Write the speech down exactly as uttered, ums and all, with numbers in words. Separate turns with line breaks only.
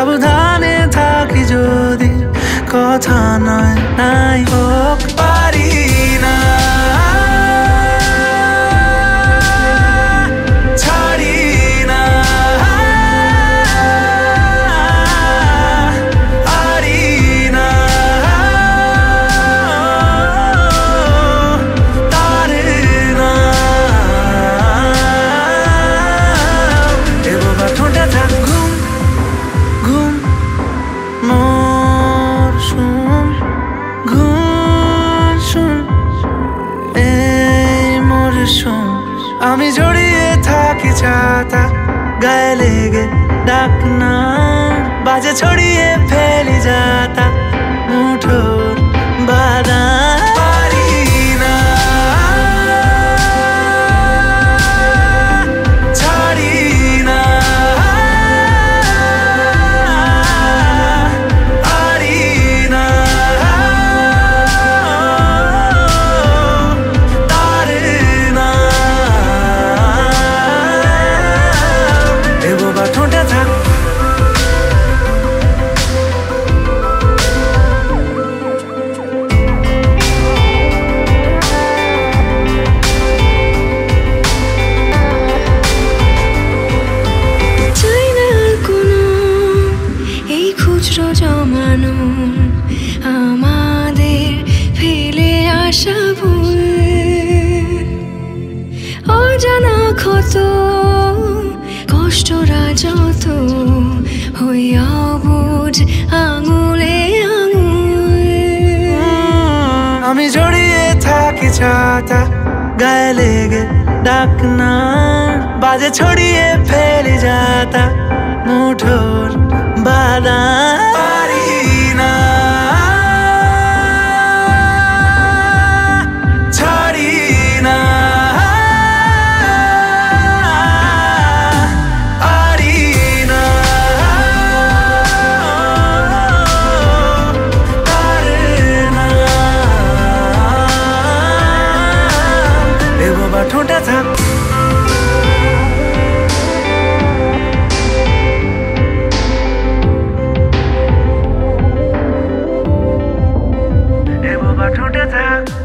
সাবধানে থাকি যদি কথা নয় নাই হোক পারি না ছাড়ি না আরি না তারে না এ বাবা ঠোঁটে থাক ঘুম ঘুম মোর শুন ঘুম শুন এই মোর শুন আমি জড়িয়ে থাকি ছাতা গায়ে লেগে ডাক না বাজে ছড়িয়ে ফেলি যাতা মুঠোর বাদাম পারি না ছাড়ি না আরি না তারে না এ বাবা ঠোঁটে থাক
চাই না আর কোনো এই খুচরো জমানো আমাদের ফেলে আসা ভুল অজানা ক্ষত কষ্টরা যত হইয়া বুঝ আঙুলে আঙুল
আমি জড়িয়ে থাকি ছাতা গায়ে লেগে ডাক না বাজে ছড়িয়ে ফেলি যাতা মুঠোর বাদাম পারি না ছাড়ি না আরি না তারে না এ বাবা ঠোঁটে থাক এ বাবা ঠোঁটে থাক